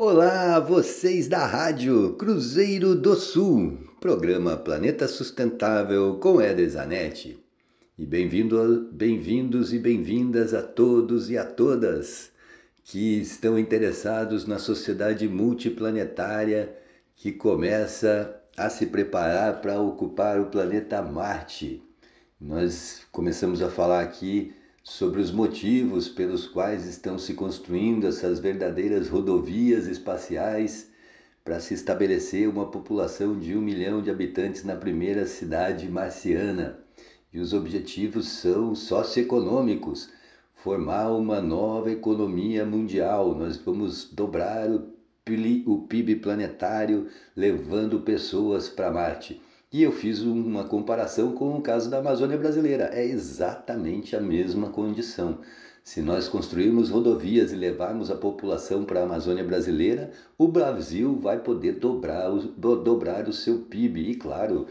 Olá, vocês da Rádio Cruzeiro do Sul, programa Planeta Sustentável com Éder Zanetti. E bem-vindos e bem-vindas a todos e a todas que estão interessados na sociedade multiplanetária que começa a se preparar para ocupar o planeta Marte. Nós começamos a falar aqui sobre os motivos pelos quais estão se construindo essas verdadeiras rodovias espaciais para se estabelecer uma população de 1 milhão de habitantes na primeira cidade marciana. E os objetivos são socioeconômicos, formar uma nova economia mundial. Nós vamos dobrar o PIB planetário levando pessoas para Marte. E eu fiz uma comparação com o caso da Amazônia brasileira. É exatamente a mesma condição. Se nós construirmos rodovias e levarmos a população para a Amazônia brasileira, o Brasil vai poder dobrar o seu PIB e, claro,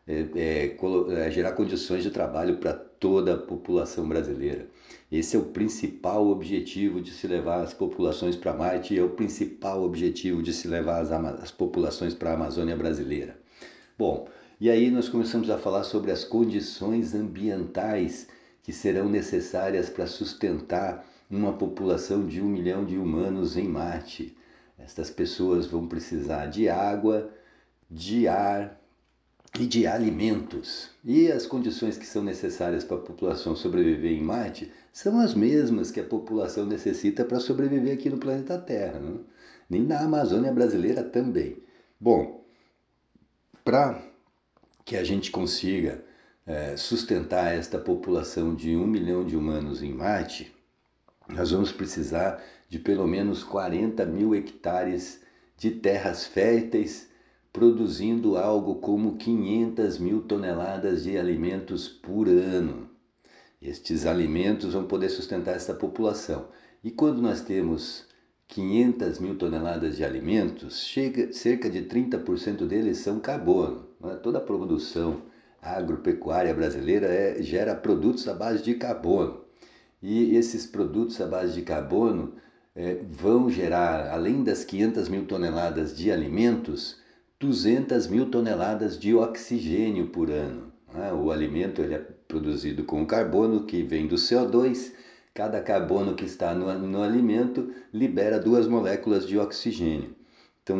gerar condições de trabalho para toda a população brasileira. Esse é o principal objetivo de se levar as populações para Marte e é o principal objetivo de se levar as populações para a Amazônia brasileira. Bom, e aí nós começamos a falar sobre as condições ambientais que serão necessárias para sustentar uma população de 1 milhão de humanos em Marte. Estas pessoas vão precisar de água, de ar e de alimentos. E as condições que são necessárias para a população sobreviver em Marte são as mesmas que a população necessita para sobreviver aqui no planeta Terra, não? Nem na Amazônia brasileira também. Bom, para que a gente consiga sustentar esta população de 1 milhão de humanos em Marte, nós vamos precisar de pelo menos 40 mil hectares de terras férteis, produzindo algo como 500 mil toneladas de alimentos por ano. Estes alimentos vão poder sustentar essa população. E quando nós temos 500 mil toneladas de alimentos, cerca de 30% deles são carbono. Toda a produção agropecuária brasileira gera produtos à base de carbono. E esses produtos à base de carbono vão gerar, além das 500 mil toneladas de alimentos, 200 mil toneladas de oxigênio por ano. O alimento ele é produzido com carbono que vem do CO2. Cada carbono que está no alimento libera 2 moléculas de oxigênio. Então,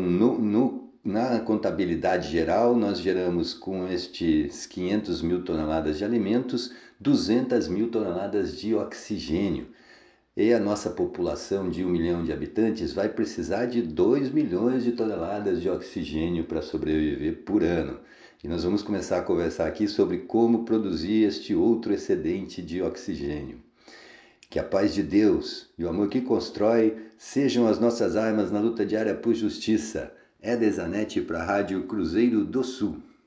na contabilidade geral, nós geramos com estes 500 mil toneladas de alimentos, 200 mil toneladas de oxigênio. E a nossa população de 1 milhão de habitantes vai precisar de 2 milhões de toneladas de oxigênio para sobreviver por ano. E nós vamos começar a conversar aqui sobre como produzir este outro excedente de oxigênio. Que a paz de Deus e o amor que constrói sejam as nossas armas na luta diária por justiça. Éder Zanetti para a Rádio Cruzeiro do Sul.